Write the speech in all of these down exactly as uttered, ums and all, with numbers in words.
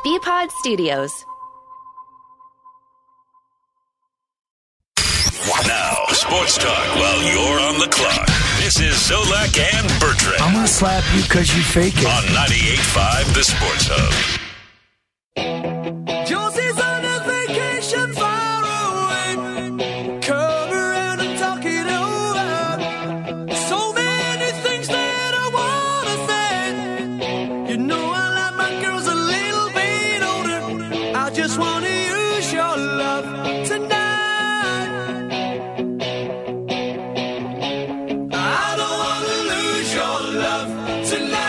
B-Pod Studios. Now, sports talk while you're on the clock. This is Zolak and Bertrand. I'm going to slap you because you fake it. On ninety-eight point five, The Sports Hub. Josie's on a vacation far away. Come around and talk it over. So many things that I want to say. You know I like my girls a little bit older. I just want to use your love tonight. I don't want to lose your love tonight.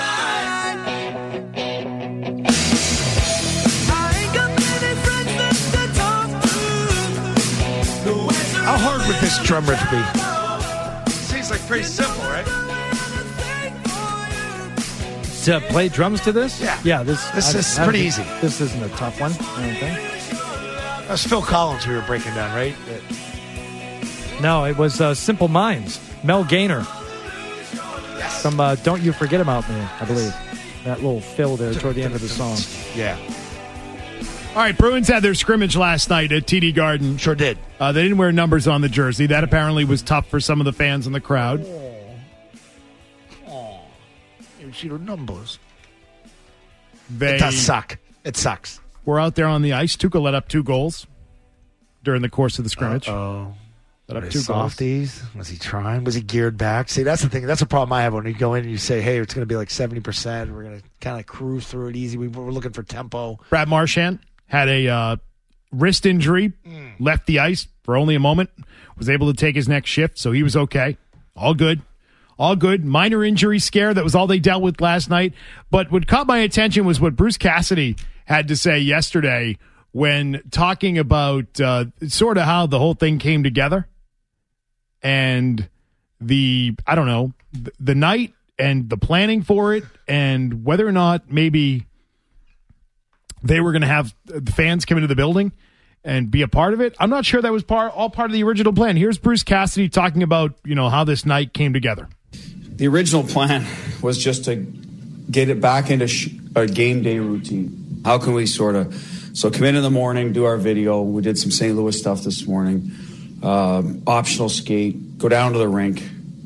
How hard would this drum riff be? Seems like pretty simple, right? To play drums to this? Yeah. Yeah, this, This I- is I pretty don't easy. think- This isn't a tough one, I don't think. That was Phil Collins we were breaking down, right? No, it was uh, Simple Minds. Mel Gaynor. Yes. From uh, Don't You Forget About Me, I believe. That little fill there toward the end of the song. Yeah. All right, Bruins had their scrimmage last night at T D Garden. Sure did. Uh, they didn't wear numbers on the jersey. That apparently was tough for some of the fans in the crowd. Oh. You see the numbers. They It does suck. It sucks. were out there on the ice. Tuukka let up two goals during the course of the scrimmage. Oh. Let up Were two they goals. softies? Was he trying? Was he geared back? See, that's the thing. That's a problem I have when you go in and you say, hey, it's going to be like seventy percent. We're going to kind of cruise through it easy. We, we're looking for tempo. Brad Marchand had a uh, wrist injury, Mm. left the ice for only a moment, was able to take his next shift, so he was okay. All good. All good. Minor injury scare. That was all they dealt with last night. But what caught my attention was what Bruce Cassidy had to say yesterday when talking about uh, sort of how the whole thing came together and the, I don't know, the, the night and the planning for it and whether or not maybe they were going to have the fans come into the building and be a part of it. I'm not sure that was part all part of the original plan. Here's Bruce Cassidy talking about, you know, how this night came together. The original plan was just to get it back into sh- a game day routine. How can we sort of, so come in in the morning, do our video. We did some Saint Louis stuff this morning. Um, optional skate, go down to the rink.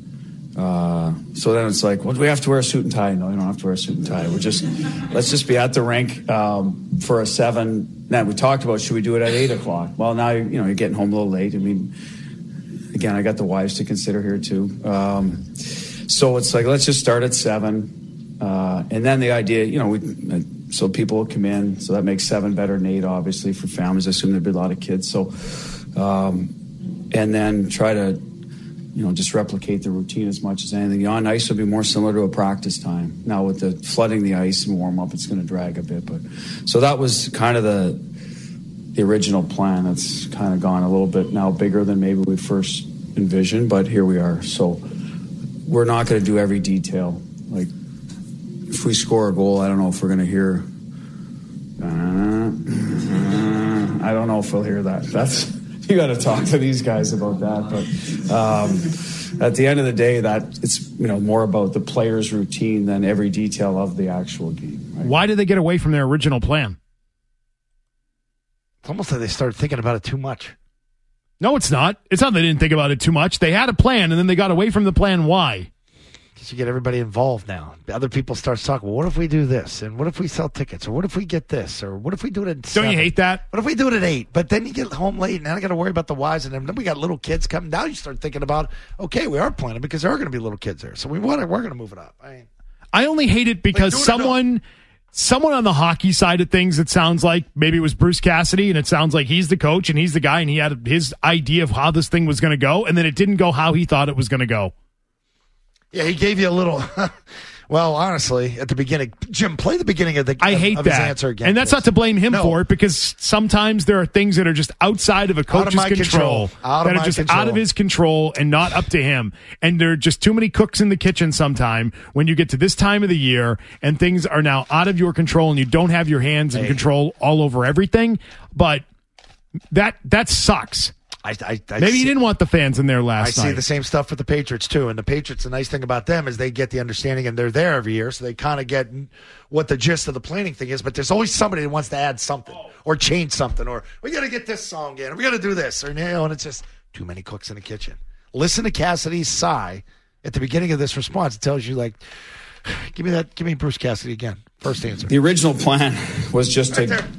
Uh, so then it's like, well, do we have to wear a suit and tie? No, you don't have to wear a suit and tie. We're just, let's just be at the rink um, for a seven. Now, we talked about, should we do it at eight o'clock? Well, now, you know, you're getting home a little late. I mean, again, I got the wives to consider here too. Um, so it's like, let's just start at seven. Uh, and then the idea, you know, we, so people will come in. So that makes seven better than eight, obviously, for families. I assume there'd be a lot of kids. So, um, and then try to, you know, just replicate the routine as much as anything. The on ice will be more similar to a practice time. Now with the flooding the ice and warm up, it's going to drag a bit. But so that was kind of the the original plan. That's kind of gone a little bit now bigger than maybe we first envisioned. But here we are. So we're not going to do every detail. Like if we score a goal, I don't know if we're going to hear. Uh, uh, I don't know if we'll hear that. That's. You got to talk to these guys about that, but um, at the end of the day, that it's you know more about the player's routine than every detail of the actual game. Right? Why did they get away from their original plan? It's almost like they started thinking about it too much. No, it's not. It's not they didn't think about it too much. They had a plan, and then they got away from the plan. Why? Because you get everybody involved now. The other people start talking, well, what if we do this? And what if we sell tickets? Or what if we get this? Or what if we do it at Don't seven? you hate that? What if we do it at eight? But then you get home late, and then I got to worry about the wives, and then we got little kids coming. Now you start thinking about, okay, we are planning because there are going to be little kids there. So we want to, we're going to move it up. I mean, I only hate it because Like, do it or someone someone on the hockey side of things, it sounds like maybe it was Bruce Cassidy, and it sounds like he's the coach and he's the guy, and he had his idea of how this thing was going to go, and then it didn't go how he thought it was going to go. yeah, he gave you a little. Well, honestly, at the beginning, Jim, play the beginning of the. I hate of that, his answer again, and that's please. not to blame him No. for it, because sometimes there are things that are just outside of a coach's my control, control. Out of that are my just control. out of his control and not up to him. And there are just too many cooks in the kitchen. Sometime when you get to this time of the year and things are now out of your control and you don't have your hands in Hey. control all over everything, but that that sucks. I, I, I Maybe see, he didn't want the fans in there last I night. see the same stuff with the Patriots, too. And the Patriots, the nice thing about them is they get the understanding, and they're there every year, so they kind of get what the gist of the planning thing is. But there's always somebody that wants to add something or change something, or we got to get this song in, or we got to do this, or you know, and it's just too many cooks in the kitchen. Listen to Cassidy's sigh at the beginning of this response. It tells you, like, give me that, give me Bruce Cassidy again. First answer. The original plan was just Right to there.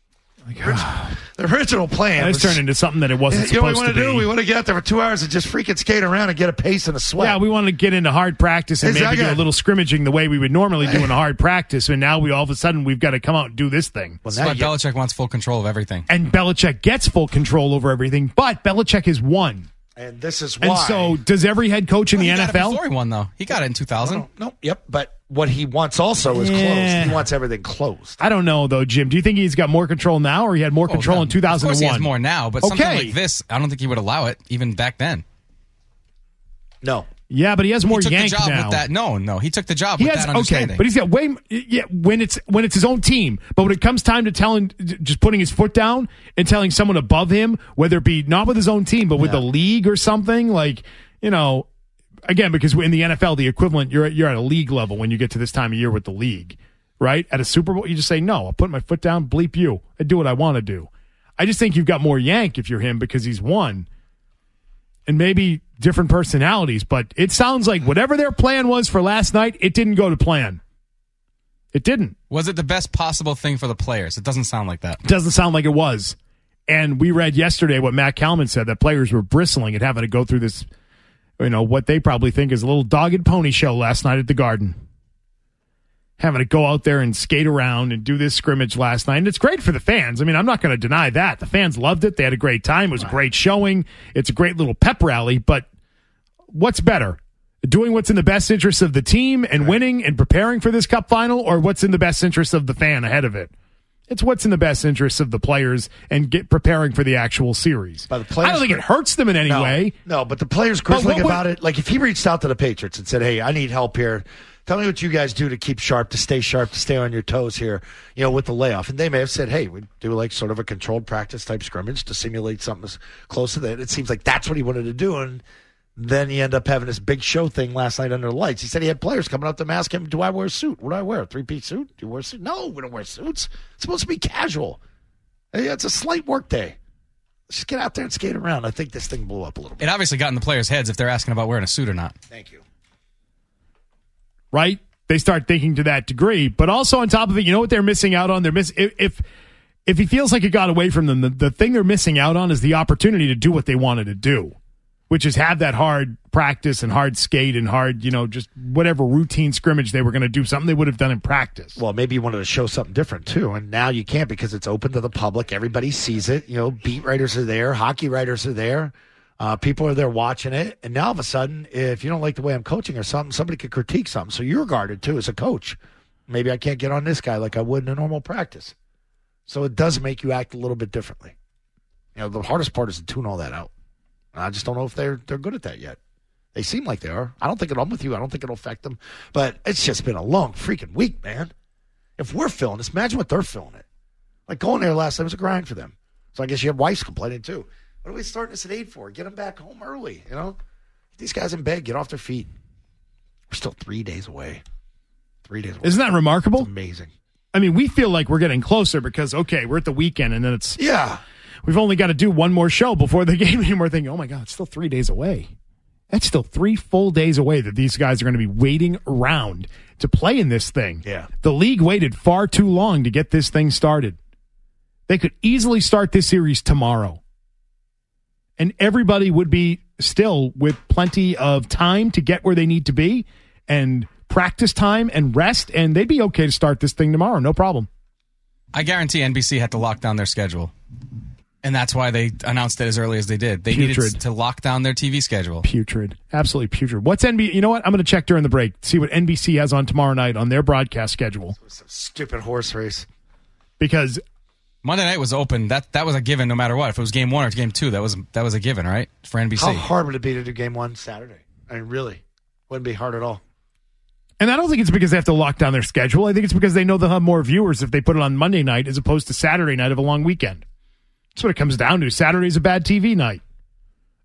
The original plan It's was turned into something that it wasn't you know what supposed we to want to be. do? We want to get out there for two hours and just freaking skate around and get a pace and a sweat. Yeah, we wanted to get into hard practice and Is that maybe do a good? little scrimmaging the way we would normally do in a hard practice. And now we all of a sudden we've got to come out and do this thing. Well, That's now why you get- Belichick wants full control of everything. And Belichick gets full control over everything, but Belichick has won. and this is why. And so does every head coach in Well, the he got N F it L? before he won, though. He got it in two thousand. no, no, yep. But what he wants also is Yeah. closed. He wants everything closed. I don't know, though, Jim. Do you think he's got more control now or he had more control in two thousand one? Of course he has more now, but something Okay. like this, I don't think he would allow it even back then. No. Yeah, but he has more He took yank the job now. with that. No, no, he took the job He with has that okay, understanding. but he's got way m- yeah when it's when it's his own team. But when it comes time to telling, just putting his foot down and telling someone above him, whether it be not with his own team but with the league or something, like you know, again because in the N F L the equivalent you're you're at a league level when you get to this time of year with the league, right? At a Super Bowl, you just say no. I'll put my foot down. Bleep you. I do what I want to do. I just think you've got more yank if you're him because he's won. And maybe different personalities, but it sounds like whatever their plan was for last night, it didn't go to plan. It didn't. Was it the best possible thing for the players? It doesn't sound like that. It doesn't sound like it was. And we read yesterday what Matt Kalman said, that players were bristling at having to go through this, you know, what they probably think is a little dog and pony show last night at the Garden. Having to go out there and skate around and do this scrimmage last night. And it's great for the fans. I mean, I'm not going to deny that. The fans loved it. They had a great time. It was a great showing. It's a great little pep rally. But what's better? Doing what's in the best interest of the team and winning and preparing for this cup final, or what's in the best interest of the fan ahead of it? It's what's in the best interest of the players and get preparing for the actual series. But the players- I don't think it hurts them in any No, way. no, but the players But grizzling what would- about it. Like if he reached out to the Patriots and said, "Hey, I need help here. Tell me what you guys do to keep sharp, to stay sharp, to stay on your toes here, you know, with the layoff." And they may have said, "Hey, we do like sort of a controlled practice type scrimmage to simulate something as close to that." It seems like that's what he wanted to do, and then he ended up having this big show thing last night under the lights. He said he had players coming up to him ask him, "Do I wear a suit? What do I wear? A three-piece suit? Do you wear a suit?" No, we don't wear suits. It's supposed to be casual. Hey, it's a slight work day. Let's just get out there and skate around. I think this thing blew up a little bit. It obviously got in the players' heads if they're asking about wearing a suit or not. Thank you. Right? They start thinking to that degree. But also on top of it, you know what they're missing out on? They're miss if if, if he feels like it got away from them, the, the thing they're missing out on is the opportunity to do what they wanted to do, which is have that hard practice and hard skate and hard, you know, just whatever routine scrimmage they were going to do, something they would have done in practice. Well, maybe you wanted to show something different too, and now you can't because it's open to the public. Everybody sees it. You know, beat writers are there, hockey writers are there, uh, people are there watching it, and now all of a sudden, if you don't like the way I'm coaching or something, somebody could critique something. So you're guarded too as a coach. Maybe I can't get on this guy like I would in a normal practice. So it does make you act a little bit differently. You know, the hardest part is to tune all that out. And I just don't know if they're they're good at that yet. They seem like they are. I don't think it'll, I'm with you. I don't think it'll affect them. But it's just been a long freaking week, man. If we're feeling this, imagine what they're feeling it. Like going there last night was a grind for them. So I guess you have wives complaining too. What are we starting this at eight for? Get them back home early, you know? Get these guys in bed, get off their feet. We're still three days away. Three days away. Isn't that remarkable? It's amazing. I mean, we feel like we're getting closer because, okay, we're at the weekend and then it's, Yeah. we've only got to do one more show before the game, and we're thinking, oh my God, it's still three days away. That's still three full days away that these guys are going to be waiting around to play in this thing. Yeah. The league waited far too long to get this thing started. They could easily start this series tomorrow. And everybody would be still with plenty of time to get where they need to be and practice time and rest, and they'd be okay to start this thing tomorrow. No problem. I guarantee N B C had to lock down their schedule. And that's why they announced it as early as they did. They Putrid. needed to lock down their T V schedule. Putrid. Absolutely putrid. What's N B C? You know what? I'm going to check during the break, see what N B C has on tomorrow night on their broadcast schedule. Some stupid horse race. Because Monday night was open. That that was a given no matter what. If it was game one or game two, that was that was a given, right? For N B C. How hard would it be to do game one Saturday? I mean, really. Wouldn't be hard at all. And I don't think it's because they have to lock down their schedule. I think it's because they know they'll have more viewers if they put it on Monday night as opposed to Saturday night of a long weekend. That's what it comes down to. Saturday's a bad T V night.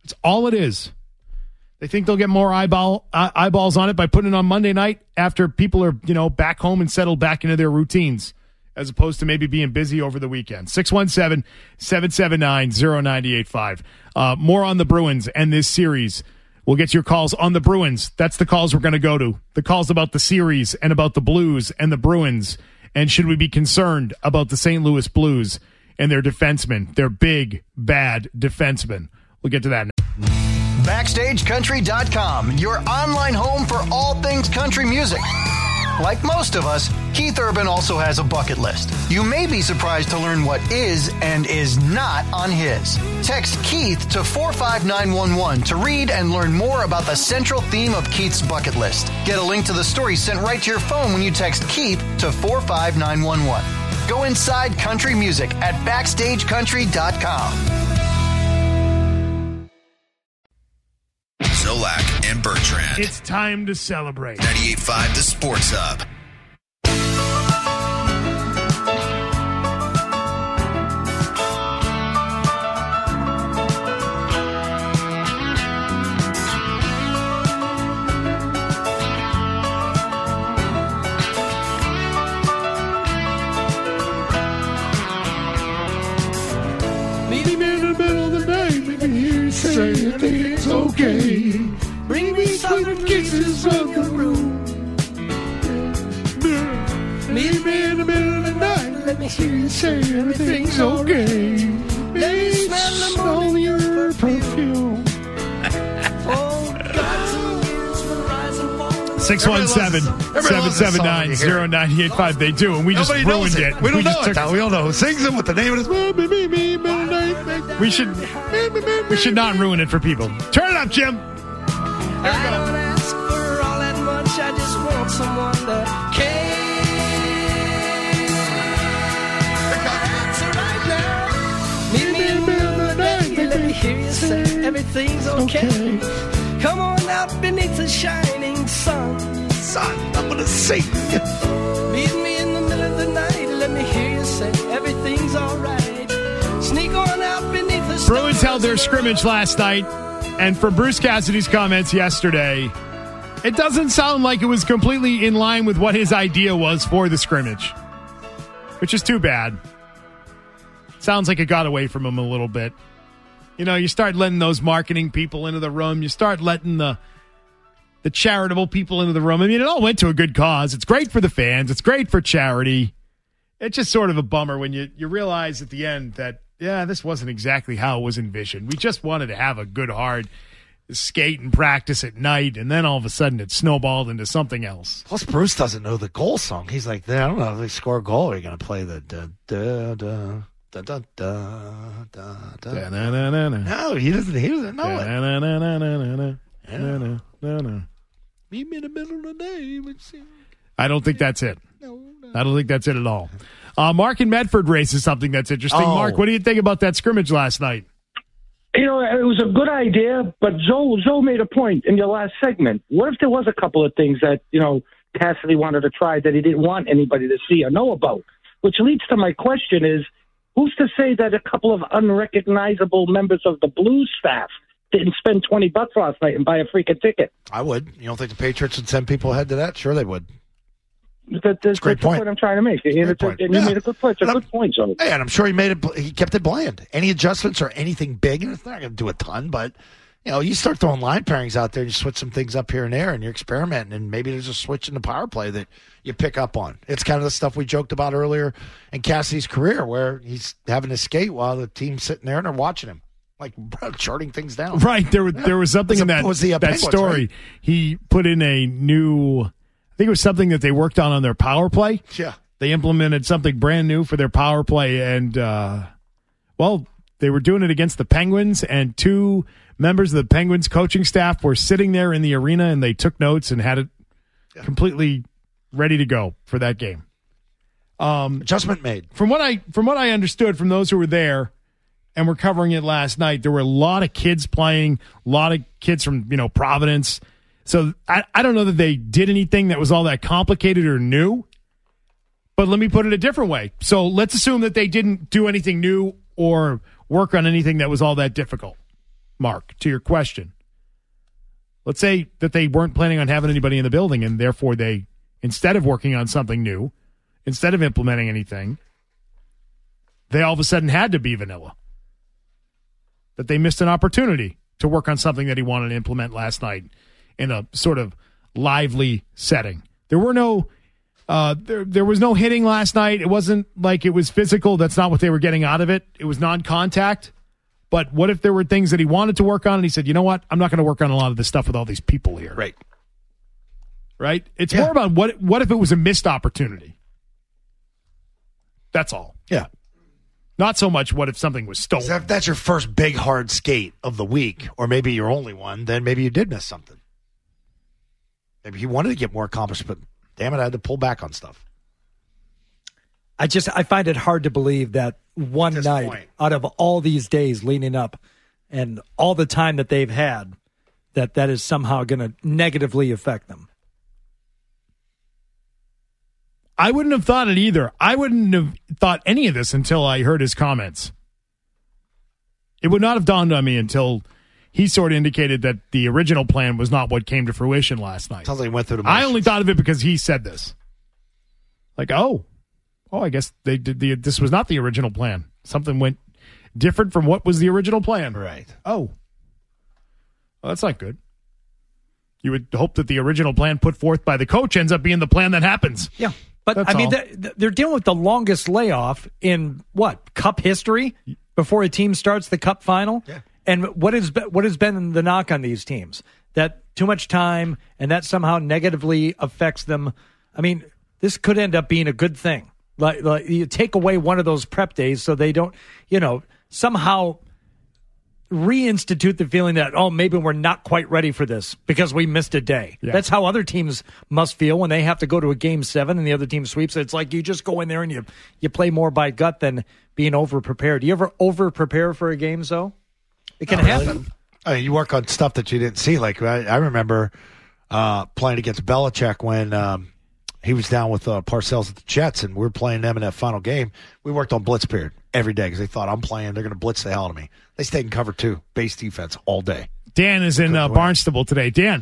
It's all it is. They think they'll get more eyeball uh, eyeballs on it by putting it on Monday night after people are, you know, back home and settled back into their routines, as opposed to maybe being busy over the weekend. six one seven, seven seven nine, zero nine eight five. Uh, more on the Bruins and this series. We'll get your calls on the Bruins. That's the calls we're going to go to. The calls about the series and about the Blues and the Bruins. And should we be concerned about the Saint Louis Blues and their defensemen, their big, bad defensemen? We'll get to that now. Backstage Country dot com, your online home for all things country music. Like most of us, Keith Urban also has a bucket list. You may be surprised to learn what is and is not on his. Text Keith to four five nine one one to read and learn more about the central theme of Keith's bucket list. Get a link to the story sent right to your phone when you text Keith to four five nine one one. Go inside country music at Backstage Country dot com. Zolak and Bertrand. It's time to celebrate. ninety-eight point five The Sports Hub. Meet me in the middle of the night, make me hear you say it's okay. Bring me some kisses from the room. Meet me in the middle of the night, let me hear you say everything's okay. Let me smell the morning your perfume. six one seven, seven seven nine, zero nine eight five. They do, and we just Nobody ruined knows it. We don't we know just it, took, though. We don't know who sings it, what the name of it is. We should we should not ruin it for people. Turn it up, Jim. I don't ask for all that much, I just want someone that cares. Right now, meet me in the middle of the night, let me hear you say everything's okay. Come on out beneath the shining sun. Son, I'm gonna sing. Meet me in the middle of the night, let me hear you say everything's alright. Sneak on out beneath the stars. Bruins held their scrimmage last night, and from Bruce Cassidy's comments yesterday, it doesn't sound like it was completely in line with what his idea was for the scrimmage, which is too bad. Sounds like it got away from him a little bit. You know, you start letting those marketing people into the room. You start letting the the charitable people into the room. I mean, it all went to a good cause. It's great for the fans. It's great for charity. It's just sort of a bummer when you, you realize at the end that, yeah, this wasn't exactly how it was envisioned. We just wanted to have a good, hard skate and practice at night, and then all of a sudden it snowballed into something else. Plus, Bruce doesn't know the goal song. He's like, I don't know if they score a goal, are you going to play the da da da. Da, da, da, da, da. Da, na, na, na, na. No, he doesn't. He doesn't know Da, it. na, na, na, na, na, na, Yeah. na, na, na, na. Meet me in the middle of the day. I don't think that's it. I don't think that's it at all. Uh, Mark in Medford raises something that's interesting. Oh. Mark, what do you think about that scrimmage last night? You know, it was a good idea, but Zoe, Zoe made a point in your last segment. What if there was a couple of things that, you know, Cassidy wanted to try that he didn't want anybody to see or know about? Which leads to my question is, who's to say that a couple of unrecognizable members of the Blues staff didn't spend twenty bucks last night and buy a freaking ticket? I would. You don't think the Patriots would send people ahead to that? Sure, they would. That, that's, great that's the point. point I'm trying to make. And, Great it's a- point. and you Yeah. made a good point. It's a And good point, Zoe. Hey, and I'm sure he made it. He kept it bland. Any adjustments or anything big, and it's not going to do a ton, but you know, you start throwing line pairings out there, and you switch some things up here and there, and you're experimenting, and maybe there's a switch in the power play that you pick up on. It's kind of the stuff we joked about earlier in Cassidy's career, where he's having to skate while the team's sitting there and they're watching him, like bro, charting things down. Right. There, there was something Was in it- that, was the, uh, that Penguins, story. right? He put in a new, I think it was something that they worked on on their power play. Yeah. They implemented something brand new for their power play, and, uh, well, they were doing it against the Penguins, and two members of the Penguins coaching staff were sitting there in the arena, and they took notes and had it Yeah. completely ready to go for that game. Um, Adjustment made. From what I from what I understood from those who were there and were covering it last night, there were a lot of kids playing, a lot of kids from, you know, Providence. So I, I don't know that they did anything that was all that complicated or new. But let me put it a different way. So let's assume that they didn't do anything new or work on anything that was all that difficult. Mark, to your question. Let's say that they weren't planning on having anybody in the building, and therefore they, instead of working on something new, instead of implementing anything, they all of a sudden had to be vanilla. That they missed an opportunity to work on something that he wanted to implement last night in a sort of lively setting. There were no, uh, there there was no hitting last night. It wasn't like it was physical. That's not what they were getting out of it. It was non-contact. But what if there were things that he wanted to work on, and he said, you know what, I'm not going to work on a lot of this stuff with all these people here. Right. Right? It's Yeah. more about what what if it was a missed opportunity. That's all. Yeah. Not so much what if something was stolen. So if that's your first big hard skate of the week, or maybe your only one, then maybe you did miss something. Maybe he wanted to get more accomplished, but damn it, I had to pull back on stuff. I just I find it hard to believe that one At this night point. out of all these days leading up and all the time that they've had, that that is somehow going to negatively affect them. I wouldn't have thought it either. I wouldn't have thought any of this until I heard his comments. It would not have dawned on me until he sort of indicated that the original plan was not what came to fruition last night. Sounds like he went through the I motions. only thought of it because he said this. Like, oh, oh, I guess they did the. This was not the original plan. Something went different from what was the original plan. Right. Oh, well, that's not good. You would hope that the original plan put forth by the coach ends up being the plan that happens. Yeah. But, That's I mean, all. they're, they're dealing with the longest layoff in, what, Cup history before a team starts the Cup final? Yeah. And what, is, what has been the knock on these teams? That too much time, and that somehow negatively affects them. I mean, this could end up being a good thing. Like, like you take away one of those prep days so they don't, you know, somehow reinstitute the feeling that, oh, maybe we're not quite ready for this because we missed a day. Yeah. That's how other teams must feel when they have to go to a game seven and the other team sweeps. It's like you just go in there and you you play more by gut than being over prepared. Do you ever over prepare for a game, though? It can Not really. happen. I mean, you work on stuff that you didn't see. Like I, I remember uh, playing against Belichick when um, he was down with uh, Parcells at the Jets, and we were playing them in that final game. We worked on blitz period every day because they thought I'm playing. They're going to blitz the hell out of me. They stayed in cover two, base defense all day. Dan is in uh, Barnstable today. Dan.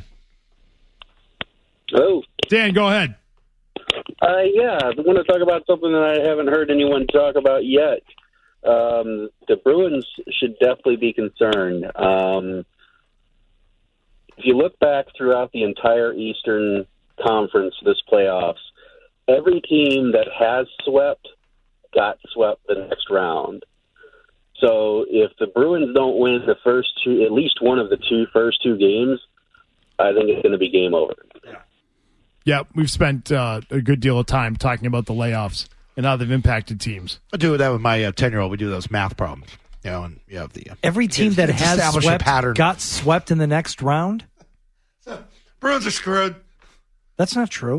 Oh. Dan, go ahead. Uh, yeah, I want to talk about something that I haven't heard anyone talk about yet. Um, the Bruins should definitely be concerned. Um, if you look back throughout the entire Eastern Conference this playoffs, every team that has swept got swept the next round. So if the Bruins don't win the first two, at least one of the two first two games, I think it's going to be game over. Yeah, we've spent uh, a good deal of time talking about the layoffs and how they've impacted teams. I do that with my uh, ten-year-old. We do those math problems. You know, and you have the uh, Every team that it's has established a swept pattern. got swept in the next round? Bruins are screwed. That's not true.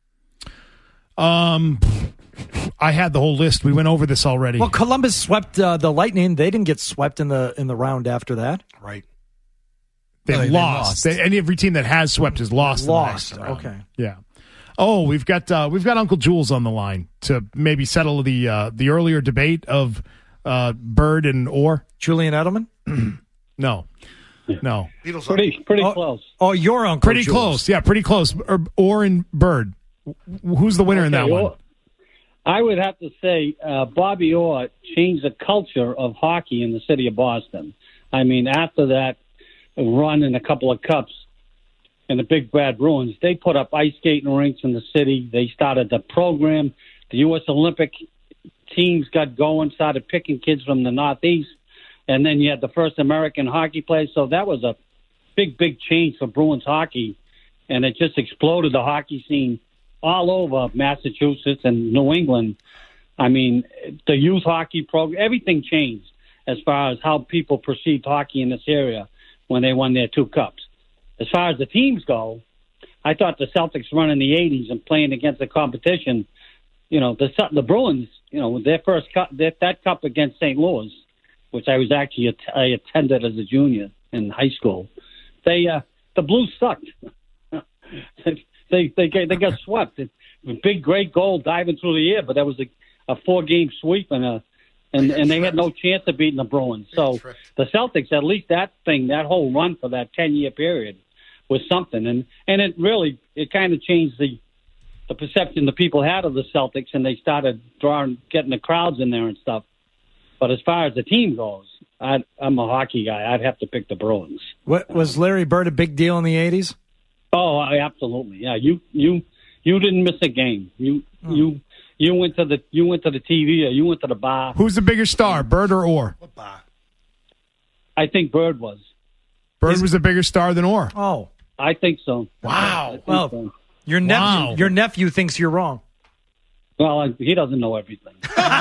Um, I had the whole list. We went over this already. Well, Columbus swept uh, the Lightning. They didn't get swept in the in the round after that. Right. They've Oh, they lost. lost. They, and every team that has swept has lost. Lost. In the next round. Okay. Yeah. Oh, we've got uh, we've got Uncle Jules on the line to maybe settle the uh, the earlier debate of uh, Bird and Orr. Julian Edelman? No, no, Beatles Pretty, pretty Oh, close. Oh, your uncle. pretty Jules. close. Yeah, pretty close. Or, Orr and Bird. Who's the winner in that Okay, one? well, I would have to say uh, Bobby Orr changed the culture of hockey in the city of Boston. I mean, after that run in a couple of cups and the Big Bad Bruins, they put up ice skating rinks in the city. They started the program. The U S Olympic teams got going, started picking kids from the Northeast. And then you had the first American hockey players. So that was a big, big change for Bruins hockey. And it just exploded the hockey scene all over Massachusetts and New England. I mean, the youth hockey program, everything changed as far as how people perceived hockey in this area when they won their two cups. As far as the teams go, I thought the Celtics run in the eighties and playing against the competition, you know, the the Bruins, you know, their first cup, their, that cup against Saint Louis, which I was actually, I attended as a junior in high school. They, uh, the Blues sucked. They they they got swept. A big, great goal diving through the air, but that was a, a four-game sweep and a and and they had no chance of beating the Bruins. So the Celtics, at least that thing, that whole run for that ten-year period was something, and and it really it kind of changed the the perception the people had of the Celtics, and they started drawing, getting the crowds in there and stuff. But as far as the team goes, I'd, I'm a hockey guy. I'd have to pick the Bruins. What, was Larry Bird a big deal in the eighties? Oh, I, absolutely. Yeah, you you you didn't miss a game. You Hmm. you you went to the you went to the T V or you went to the bar. Who's the bigger star, Bird or Orr? I think Bird was. Bird was a bigger star than Orr. Oh, I think so. Wow. I think Well, so. your nephew, Wow. your nephew thinks you're wrong. Well, he doesn't know everything.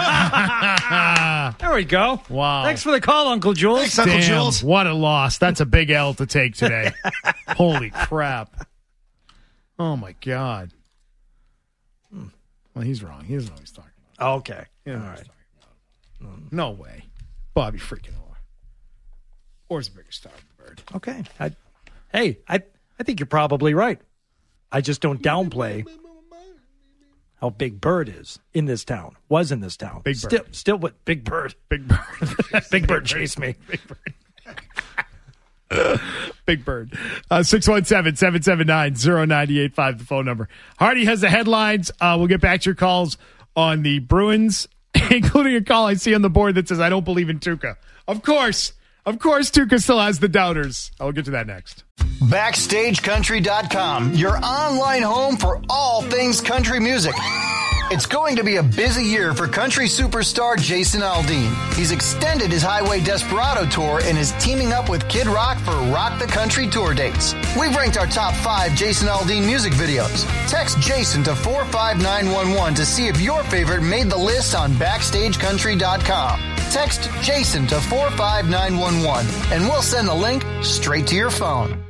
There we go. Wow. Thanks for the call, Uncle Jules. Thanks, Uncle Damn, Jules. what a loss. That's a big L to take today. Holy crap. Oh, my God. Hmm. Well, he's wrong. He doesn't know what he's talking about. Okay. He doesn't know All what he's right. talking about. No way. Bobby freaking Orr. Orr's a bigger star than Bird. Okay. I, hey, I I think you're probably right. I just don't downplay how Big Bird is in this town. Was in this town. Big Still, Bird. still what? Big Bird. Big Bird. Big Bird chased me. Big Bird. Big Bird. Uh, six one seven, seven seven nine, zero nine eight five, the phone number. Hardy has the headlines. Uh, we'll get back to your calls on the Bruins, including a call I see on the board that says, I don't believe in Tuukka. Of course. Of course, Tuukka still has the doubters. I'll get to that next. Backstage Country dot com, your online home for all things country music. It's going to be a busy year for country superstar Jason Aldean. He's extended his Highway Desperado tour and is teaming up with Kid Rock for Rock the Country tour dates. We've ranked our top five Jason Aldean music videos. Text Jason to four five nine one one to see if your favorite made the list on Backstage Country dot com. Text Jason to four five nine one one and we'll send the link straight to your phone.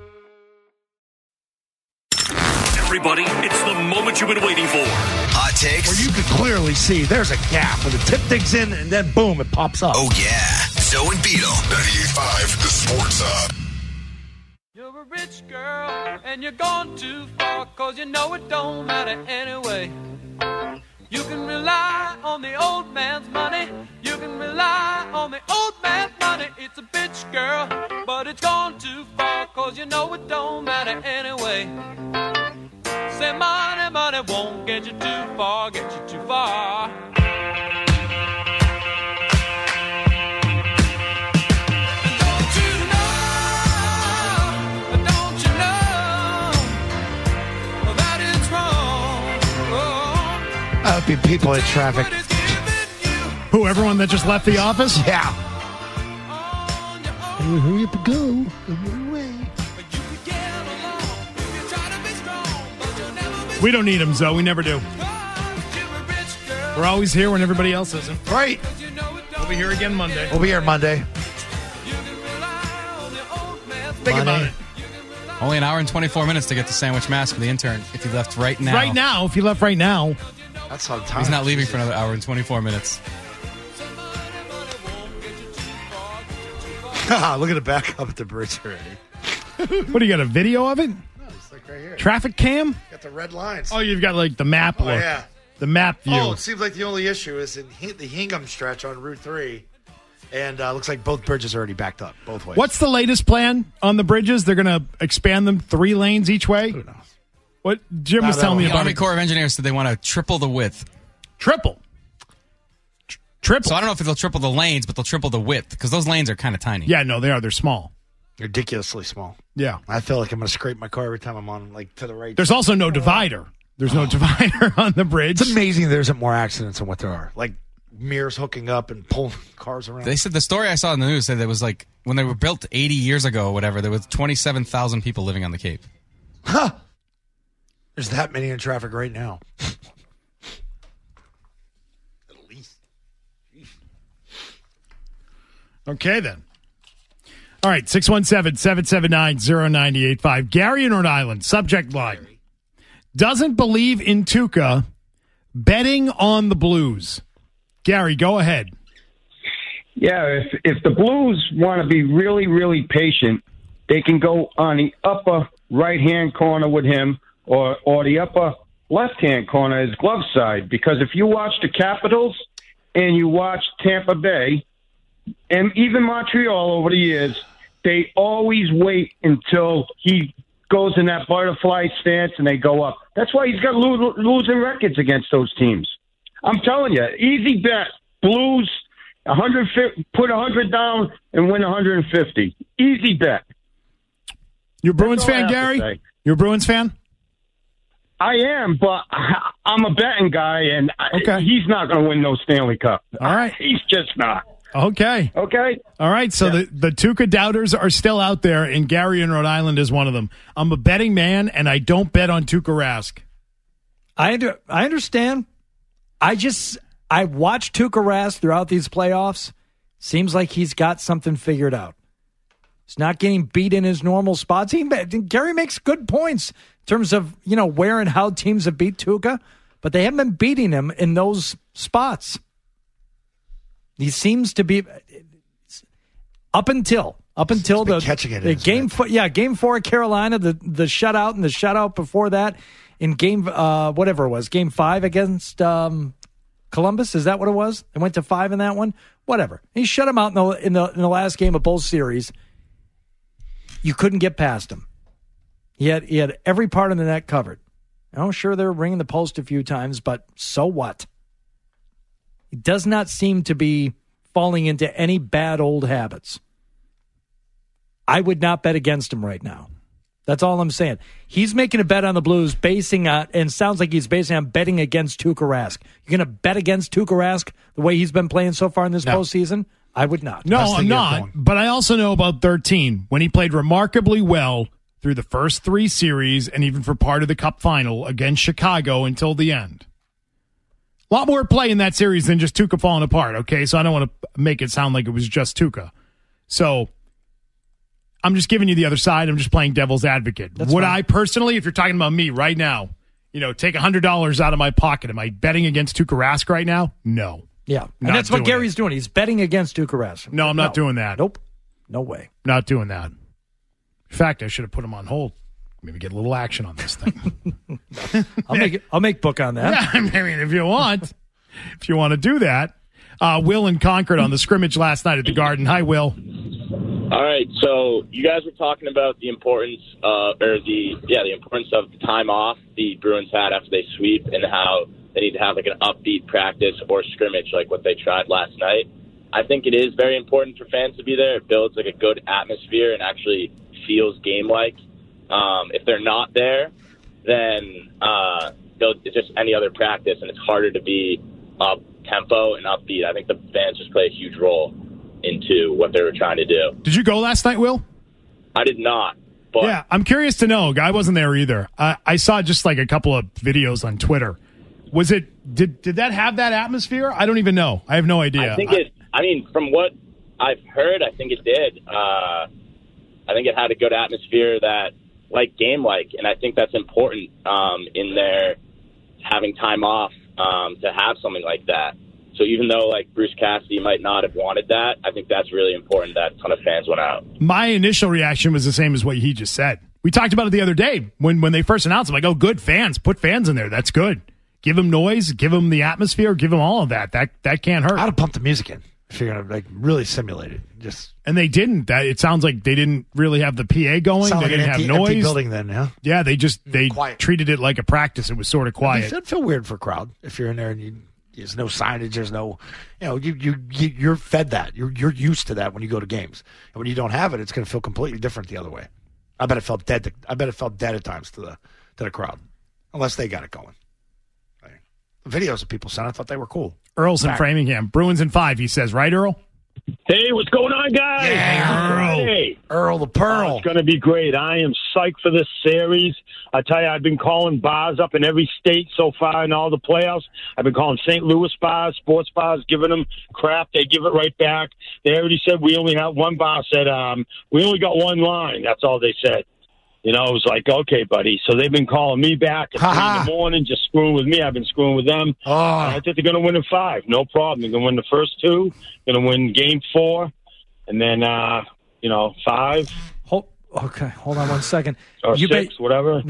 Everybody, it's the moment you've been waiting for. Hot takes. Where you can clearly see there's a gap where the tip digs in and then boom, it pops up. Oh, yeah. Zoe and Beetle. ninety-eight point five, the Sports Hub. You're a rich girl and you're gone too far, cause you know it don't matter anyway. You can rely on the old man's money. You can rely on the old man's money. It's a bitch girl, but it's gone too far, cause you know it don't matter anyway. Say money, money won't get you too far, get you too far. Don't you know, don't you know that it's wrong? Oh. Uh, be people in traffic. Who, everyone that just left the office? Yeah. Hey, hurry up and go. Go away. We don't need them, Zoe. We never do. We're always here when everybody else isn't. Right. We'll be here again Monday. We'll be here Monday. Think Monday. about it. Only an hour and twenty-four minutes to get the sandwich mask for the intern if he left right now. Right now, if you left right now. That's on time. He's not leaving for another hour and twenty-four minutes. Look at the back up at the bridge already. What, do you got a video of it? No, it's like right here. Traffic cam? Got the red lines. Oh, you've got like the map Oh, look. yeah. The map view. Oh, it seems like the only issue is in Hi- the Hingham stretch on Route three. And uh, looks like both bridges are already backed up, both ways. What's the latest plan on the bridges? They're going to expand them three lanes each way? Who knows? What Jim was Not telling me The about Army it. Corps of Engineers said they want to triple the width. Triple. Tr- Triple. So I don't know if they'll triple the lanes, but they'll triple the width because those lanes are kind of tiny. Yeah, no, they are. They're small. Ridiculously small. Yeah. I feel like I'm going to scrape my car every time I'm on, like, to the right. There's also no divider. There's no divider on the bridge. It's amazing there isn't more accidents than what there are. Like, mirrors hooking up and pulling cars around. They said the story I saw in the news said there was like when they were built eighty years ago or whatever, there was twenty-seven thousand people living on the Cape. Huh. There's that many in traffic right now. At least. Okay, then. All right, six one seven, seven seven nine, zero nine eight five. Gary in Rhode Island, subject line. Doesn't believe in Tuukka, betting on the Blues. Gary, go ahead. Yeah, if if the Blues want to be really, really patient, they can go on the upper right-hand corner with him or, or the upper left-hand corner, his glove side. Because if you watch the Capitals, and you watch Tampa Bay and even Montreal over the years, they always wait until he goes in that butterfly stance and they go up. That's why he's got lo- losing records against those teams. I'm telling you, easy bet. Blues, one hundred fifty, put one hundred down and win one hundred fifty. Easy bet. You're a Bruins fan, Gary? You're a Bruins fan? I am, but I, I'm a betting guy, and okay. I, he's not going to win no Stanley Cup. All right. He's just not. Okay. Okay. All right. So Yeah. the, the Tuukka doubters are still out there, and Gary in Rhode Island is one of them. I'm a betting man, and I don't bet on Tuukka Rask. I under, I understand. I just I watched Tuukka Rask throughout these playoffs. Seems like he's got something figured out. He's not getting beat in his normal spots. He, Gary makes good points in terms of, you know, where and how teams have beat Tuukka, but they haven't been beating him in those spots. He seems to be up until up until the catching it, the isn't game it? four, yeah, game four at Carolina, the the shutout and the shutout before that in game uh, whatever it was, game five against um, Columbus. Is that what it was? They went to five in that one. Whatever. He shut him out in the in the in the last game of both series. You couldn't get past him. He had he had every part of the net covered. I'm sure they were ringing the post a few times, but so what? He does not seem to be falling into any bad old habits. I would not bet against him right now. That's all I'm saying. He's making a bet on the Blues basing on, and sounds like he's basing on betting against Tuukka Rask. You're going to bet against Tuukka Rask the way he's been playing so far in this No. postseason? I would not. No, Best thing I'm you're not. doing. But I also know about thirteen, when he played remarkably well through the first three series and even for part of the Cup final against Chicago until the end. A lot more play in that series than just Tuukka falling apart, okay? So I don't want to make it sound like it was just Tuukka. So I'm just giving you the other side. I'm just playing devil's advocate. That's Would fine. I personally, if you're talking about me right now, you know, take one hundred dollars out of my pocket, am I betting against Tuukka Rask right now? No. Yeah. And Not that's what doing Gary's doing. He's betting against Tuukka Rask. No, I'm not doing that. Nope. No way. Not doing that. In fact, I should have put him on hold. Maybe get a little action on this thing. I'll make I'll make book on that. Yeah, I mean, if you want, if you want to do that. Uh, Will in Concord on the scrimmage last night at the Garden. Hi, Will. All right, so you guys were talking about the importance, uh, or the yeah, the importance of the time off the Bruins had after they sweep, and how they need to have like an upbeat practice or scrimmage like what they tried last night. I think it is very important for fans to be there. It builds like a good atmosphere and actually feels game-like. Um, if they're not there, then uh, they'll, it's just any other practice, and it's harder to be up tempo and upbeat. I think the fans just play a huge role into what they were trying to do. Did you go last night, Will? I did not. But Yeah, I'm curious to know. I wasn't there either. I, I saw just like a couple of videos on Twitter. Was it, did did that have that atmosphere? I don't even know. I have no idea. I think it, I mean, from what I've heard, I think it did. Uh, I think it had a good atmosphere that, like, game-like, and I think that's important um, in their having time off um, to have something like that. So even though, like, Bruce Cassidy might not have wanted that, I think that's really important that a ton of fans went out. My initial reaction was the same as what he just said. We talked about it the other day when, when they first announced it. I'm like, oh, good, fans. Put fans in there. That's good. Give them noise. Give them the atmosphere. Give them all of that. That that can't hurt. I'd have pumped the music in if you're gonna like really simulate it. Just And they didn't. That it sounds like they didn't really have the P A going. sound They like an didn't empty, have noise. empty building then, yeah. Yeah, they just they Quiet. treated it like a practice. It was sort of quiet. It'd feel weird for a crowd if you're in there and you, there's no signage. There's no, you know, you you you- you're fed that. You're you're used to that when you go to games, and when you don't have it, it's going to feel completely different the other way. I bet it felt dead. To, I bet it felt dead at times to the to the crowd, unless they got it going. The videos of people saying I thought they were cool. Earl's in Back. Framingham. Bruins in five, he says. Right, Earl? Hey, what's going on, guys? Yeah, Earl. Hey. Earl the Pearl. Oh, it's going to be great. I am psyched for this series. I tell you, I've been calling bars up in every state so far in all the playoffs. I've been calling Saint Louis bars, sports bars, giving them crap. They give it right back. They already said we only have one bar said, um, we only got one line. That's all they said. You know, it was like, okay, buddy. So they've been calling me back at three in the morning, just screwing with me. I've been screwing with them. Oh. I think they're going to win in five. No problem. They're going to win the first two. Going to win game four. And then, uh, you know, five. Hold, okay, hold on one second. Or you six, ba- whatever. Right.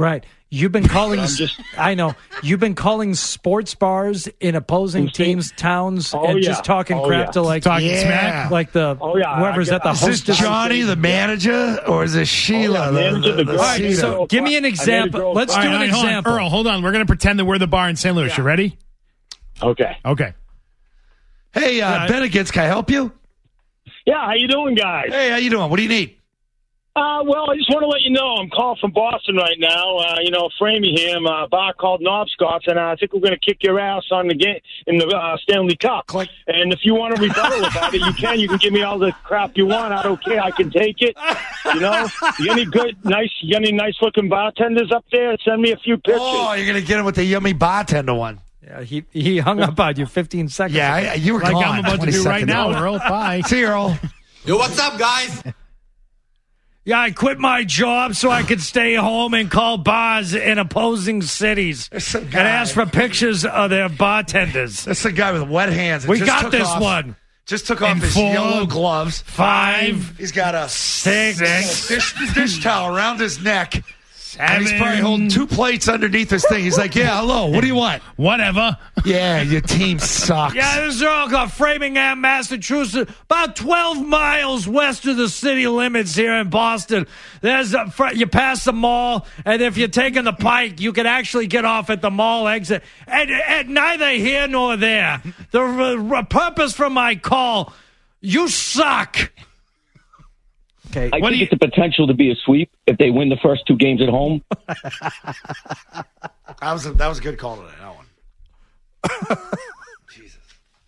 You've been calling. I'm just- I know you've been calling sports bars in opposing teams, towns, Oh, and yeah. just talking Oh, crap yeah. to like Talking Yeah. smack. like the Oh, yeah. whoever's I at the get- Is this hostess. Johnny, the manager, or is this Sheila? Oh, yeah, manager, the the girl. All right, Sheila? so give me an example. Let's All do right, an all right, hold on. example. Earl, hold on. We're going to pretend that we're the bar in Saint Louis. You ready? Okay. Okay. Hey, uh, Yeah. Bennigan's, can I help you? Yeah, how you doing, guys? Hey, how you doing? What do you need? Uh, well, I just want to let you know I'm calling from Boston right now. Uh, you know, Framingham, uh, bar called Knobscots, and uh, I think we're going to kick your ass on the game in the uh, Stanley Cup. Click. And if you want to rebuttal about it, you can. You can give me all the crap you want. I don't care. I can take it. You know, you got any good, nice, you got any nice looking bartenders up there? Send me a few pictures. Oh, you're going to get him with the yummy bartender one. Yeah, he he hung up on you fifteen seconds. Yeah, ago. I, you were Like gone. I'm about to twenty do right seconds now, ago. Earl. Bye. See you, Earl. Yo, what's up, guys? Yeah, I quit my job so I could stay home and call bars in opposing cities some and guy. ask for pictures of their bartenders. That's the guy with wet hands. that We just got took this off- one. Just took off In his four, yellow gloves. Five, He's got a six, dish, dish towel around his neck. And he's probably seven. holding two plates underneath his thing. He's like, yeah, hello, what do you want? Whatever. Yeah, your team sucks. Yeah, this is Earl got Framingham, Massachusetts, about twelve miles west of the city limits here in Boston. There's a, fr- you pass the mall, and if you're taking the Pike, you can actually get off at the mall exit. And, and neither here nor there. The r- r- purpose for my call, you suck. Okay. I What think do it's the potential to be a sweep if they win the first two games at home. That was a, that was a good call today, that one. Jesus.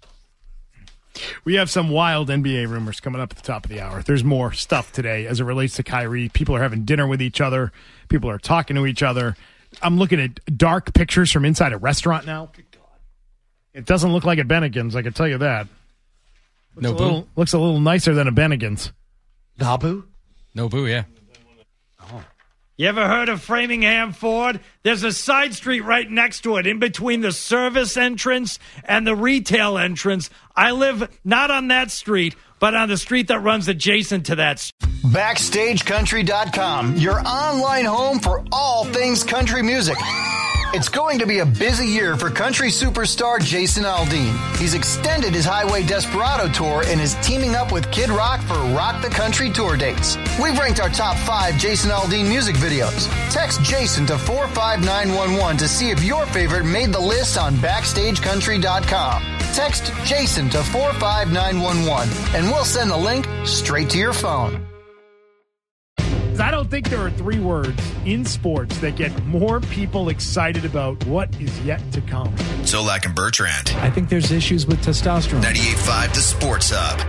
We have some wild N B A rumors coming up at the top of the hour. There's more stuff today as it relates to Kyrie. People are having dinner with each other. People are talking to each other. I'm looking at dark pictures from inside a restaurant now. It doesn't look like a Bennigan's, I can tell you that. Looks No a little, looks a little nicer than a Bennigan's. Nabu? No boo, yeah. You ever heard of Framingham Ford? There's a side street right next to it, in between the service entrance and the retail entrance. I live not on that street, but on the street that runs adjacent to that street. Backstage Country dot com, your online home for all things country music. It's going to be a busy year for country superstar Jason Aldean. He's extended his Highway Desperado tour and is teaming up with Kid Rock for Rock the Country tour dates. We've ranked our top five Jason Aldean music videos. Text Jason to four five nine one one to see if your favorite made the list on Backstage Country dot com. Text Jason to four five nine one one and we'll send the link straight to your phone. I don't think there are three words in sports that get more people excited about what is yet to come. Zolak and Bertrand. I think there's issues with testosterone. ninety-eight point five The Sports Hub.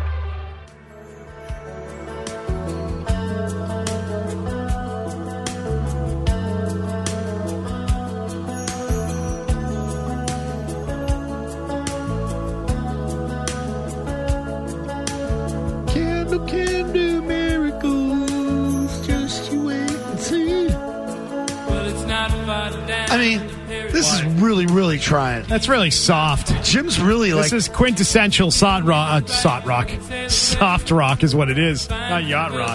Candle can do miracles. Just you wait and see. Well, it's not far down. I mean, this is really, really trying. That's really soft. Jim's really This like. is quintessential sot rock, uh, sot rock. Soft rock is what it is, not yacht rock.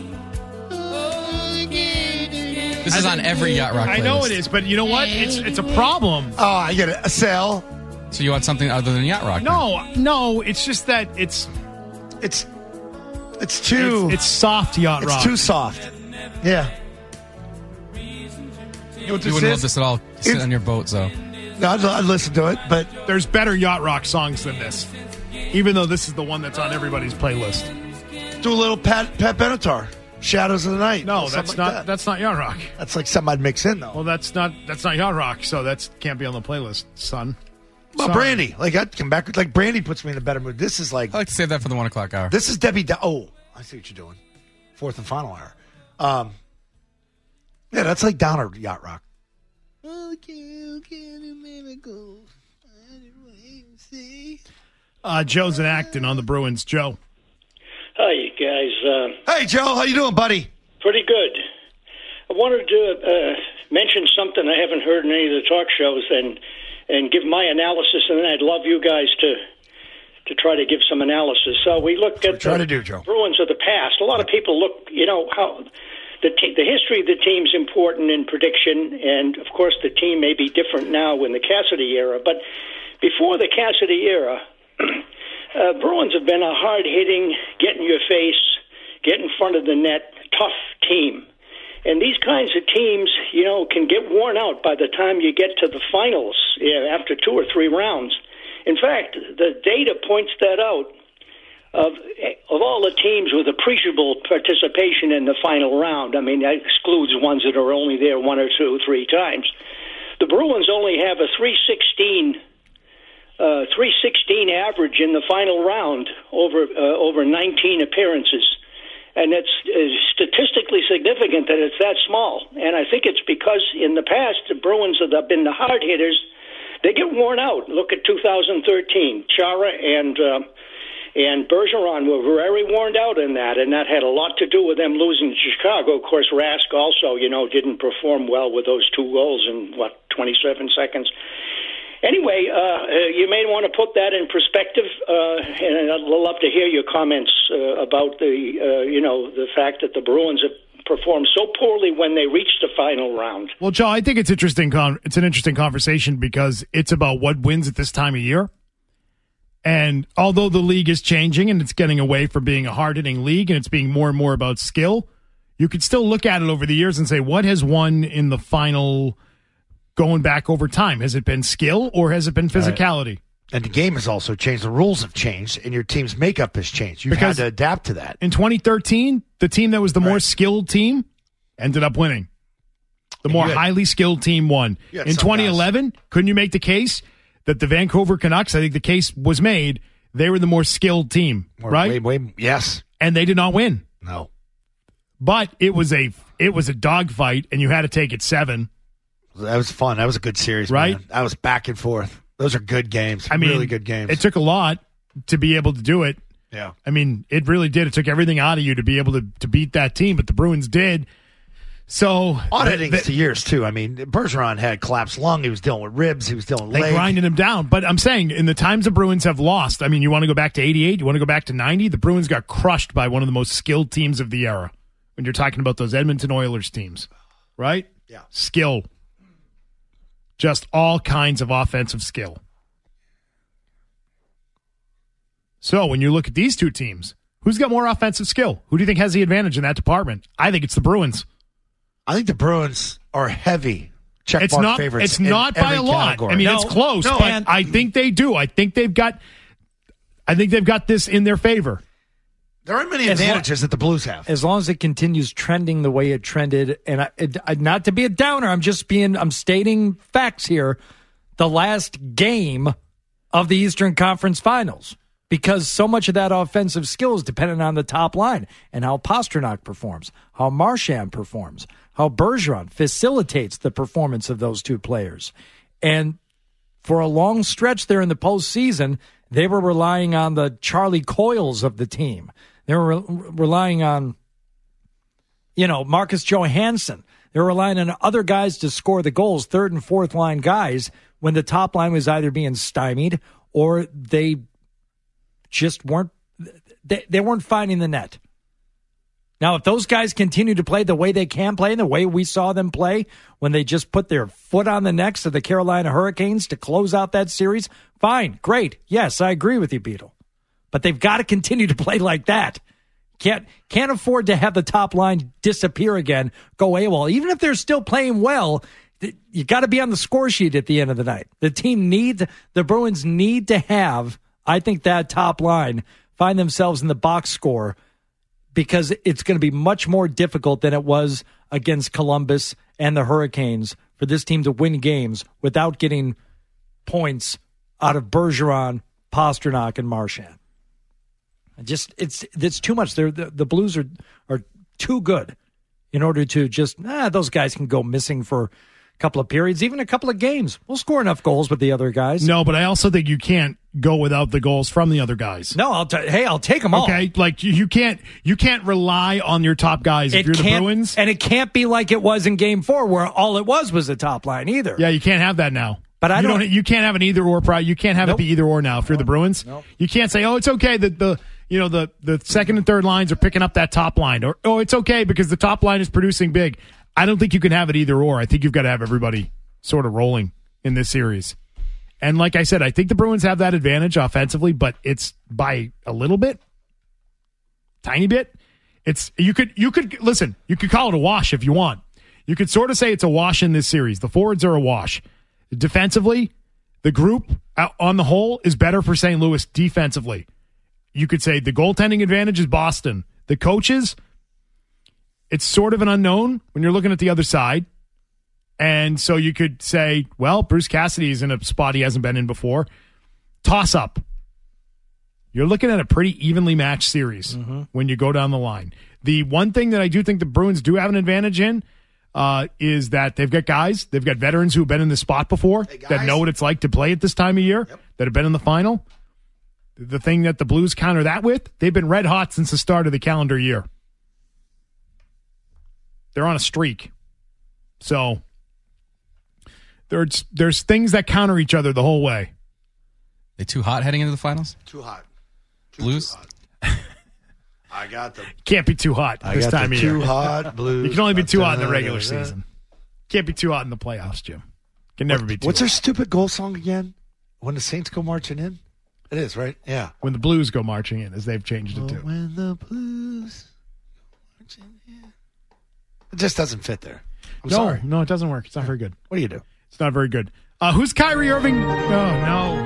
This is on every Yacht Rock playlist. I know it is, but you know what? It's it's a problem. Oh, I get it. A sale. So you want something other than Yacht Rock? No, no, it's just that it's It's it's too. it's, it's soft yacht it's rock. too soft. Yeah. You know what You this wouldn't is? love this at all. Sit It's- on your boat, so. No, I'd, I'd listen to it, but There's better yacht rock songs than this, even though this is the one that's on everybody's playlist. do a little Pat Pat Benatar, "Shadows of the Night." No, Something that's like not that. that's not yacht rock. That's like something I'd mix in though. Well, that's not that's not yacht rock, so that can't be on the playlist, son. Well, Sorry. Brandy, like I'd come back. Like Brandy puts me in a better mood. This is like I like to save that for the one o'clock hour. this is Debbie. Do- oh, I see what you're doing. Fourth and final hour. Um, yeah, that's like Downer yacht rock. Uh, Joe's in Acton on the Bruins. Joe. Hi, you guys. Uh, Hey, Joe, how you doing, buddy? pretty good. I wanted to uh, mention something I haven't heard in any of the talk shows and and give my analysis, and then I'd love you guys to to try to give some analysis. So we look at try the to do, Joe. Bruins of the past. A lot of people look, you know, how the te- the history of the team's important in prediction, and of course the team may be different now in the Cassidy era. But before the Cassidy era, uh, Bruins have been a hard-hitting, get in your face, get in front of the net, tough team. And these kinds of teams, you know, can get worn out by the time you get to the finals, yeah, after two or three rounds. In fact, the data points that out. Of of all the teams with appreciable participation in the final round, I mean, that excludes ones that are only there one or two, three times. The Bruins only have a three sixteen, uh, three sixteen average in the final round over uh, over nineteen appearances. And it's uh, statistically significant that it's that small. And I think it's because in the past, the Bruins have been the hard hitters. They get worn out. Look at two thousand thirteen. Chara and uh, and Bergeron were very worn out in that, and that had a lot to do with them losing to Chicago. Of course, Rask also, you know, didn't perform well with those two goals in, what, twenty-seven seconds. Anyway, uh, uh, you may want to put that in perspective, uh, and I'd love to hear your comments uh, about the, uh, you know, the fact that the Bruins have performed so poorly when they reach the final round. Well, Joe, I think it's interesting. Con- it's an interesting conversation because it's about what wins at this time of year. And although the league is changing and it's getting away from being a hard-hitting league and it's being more and more about skill, you could still look at it over the years and say, what has won in the final going back over time? Has it been skill or has it been physicality? Right. And the game has also changed. The rules have changed, and your team's makeup has changed. You've Because had to adapt to that. In twenty thirteen, the team that was the more skilled team ended up winning. The And more you had- highly skilled team won. You had In some twenty eleven, couldn't you make the case that the Vancouver Canucks, I think the case was made, they were the more skilled team, More- right? way- way- yes. And they did not win. No. But it was a it was a dogfight, and you had to take it seven. That was fun. That was a good series, Right? man. That was back and forth. Those are good games. I mean, really good games. It took a lot to be able to do it. Yeah. I mean, it really did. It took everything out of you to be able to, to beat that team, but the Bruins did. So Odd th- endings th- to years, too. I mean, Bergeron had collapsed lung. He was dealing with ribs. He was dealing with They leg. grinded him down. But I'm saying, in the times the Bruins have lost, I mean, you want to go back to eighty-eight? You want to go back to ninety? The Bruins got crushed by one of the most skilled teams of the era. When you're talking about those Edmonton Oilers teams, right? Yeah. Skill. Just all kinds of offensive skill. So when you look at these two teams, who's got more offensive skill? Who do you think has the advantage in that department? I think it's the Bruins. I think the Bruins are heavy check It's mark not. favorites. It's in not by every a lot. category. I mean, No, it's close, no, but and- I think they do. I think they've got. I think they've got this in their favor. There aren't many As lo- advantages that the Blues have. As long as it continues trending the way it trended, and I, it, I, not to be a downer, I'm just being, I'm stating facts here. The last game of the Eastern Conference Finals, because so much of that offensive skill is dependent on the top line and how Pasternak performs, how Marchand performs, how Bergeron facilitates the performance of those two players. And for a long stretch there in the postseason, they were relying on the Charlie Coyles of the team. They were re- relying on, you know, Marcus Johansson. They were relying on other guys to score the goals, third and fourth line guys, when the top line was either being stymied or they just weren't they, they weren't finding the net. Now, if those guys continue to play the way they can play and the way we saw them play when they just put their foot on the necks of the Carolina Hurricanes to close out that series, fine, great. Yes, I agree with you, Beetle. But they've got to continue to play like that. Can't can't afford to have the top line disappear again, go AWOL. Even if they're still playing well, you got to be on the score sheet at the end of the night. The team needs, the Bruins need to have, I think, that top line find themselves in the box score, because it's going to be much more difficult than it was against Columbus and the Hurricanes for this team to win games without getting points out of Bergeron, Pasternak, and Marchand. Just it's it's too much. They're, the the Blues are are too good in order to just ah those guys can go missing for a couple of periods, even a couple of games. We'll score enough goals with the other guys. No, but I also think you can't go without the goals from the other guys. No, I'll t- hey, I'll take them all. Okay, like you, you can't you can't rely on your top guys if It you're the can't- Bruins. and it can't be like it was in Game Four, where all it was was the top line either. Yeah, you can't have that now. But I you don't- You can't have an either or. Pro- you can't have Nope. it be either or now if you're the Bruins. Nope. You can't say, "Oh, it's okay that the you know, the, the second and third lines are picking up that top line. Or, oh, it's okay because the top line is producing big. I don't think you can have it either or. I think you've got to have everybody sort of rolling in this series. And like I said, I think the Bruins have that advantage offensively, but it's by a little bit, tiny bit. It's you could you could listen. You could call it a wash if you want. You could sort of say it's a wash in this series. The forwards are a wash. Defensively, the group on the whole is better for Saint Louis defensively. You could say the goaltending advantage is Boston. The coaches, it's sort of an unknown when you're looking at the other side. And so you could say, well, Bruce Cassidy is in a spot he hasn't been in before. Toss up. You're looking at a pretty evenly matched series mm-hmm. when you go down the line. The one thing that I do think the Bruins do have an advantage in uh, is that they've got guys, they've got veterans who have been in this spot before hey that know what it's like to play at this time of year, yep. that have been in the final. The thing that the Blues counter that with, they've been red hot since the start of the calendar year. They're on a streak. So there's there's things that counter each other the whole way. They too hot heading into the finals? Too hot. Too, Blues? Too hot. I got them. Can't be too hot I this got time the of too year. hot Blues. You can only be too hot in the regular season. Can't be too hot in the playoffs, Jim. Can never what, be too What's hot. their stupid goal song again? When the Saints go marching in? It is, right? Yeah. When the Blues go marching in, as they've changed it to. Oh, when the Blues go marching in. It just doesn't fit there. I'm no, sorry. no, it doesn't work. It's not very good. What do you do? It's not very good. Uh, who's Kyrie Irving? Oh, no.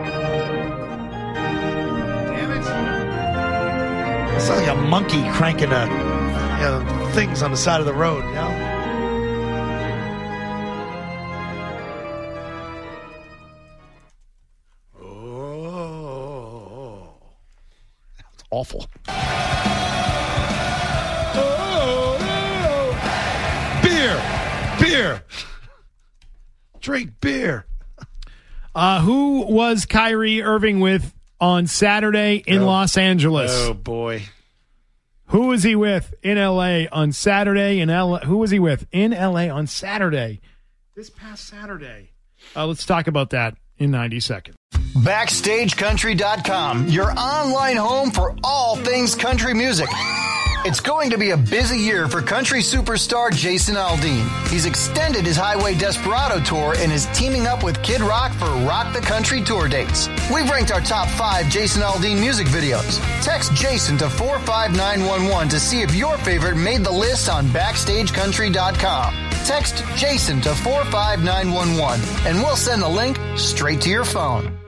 Damn it. It's like a monkey cranking a, you know, things on the side of the road, you know? Oh. That's awful. Oh, beer! Beer! Drink beer. Uh, who was Kyrie Irving with on Saturday in oh. Los Angeles? Oh, boy. Who was he with in L A on Saturday in L A? Who was he with in L A on Saturday? This past Saturday. Uh, let's talk about that in ninety seconds. Backstage Country dot com, your online home for all things country music. It's going to be a busy year for country superstar Jason Aldean. He's extended his Highway Desperado tour and is teaming up with Kid Rock for Rock the Country tour dates. We've ranked our top five Jason Aldean music videos. Text Jason to four five nine one one to see if your favorite made the list on Backstage Country dot com. Text Jason to four five nine one one and we'll send the link straight to your phone.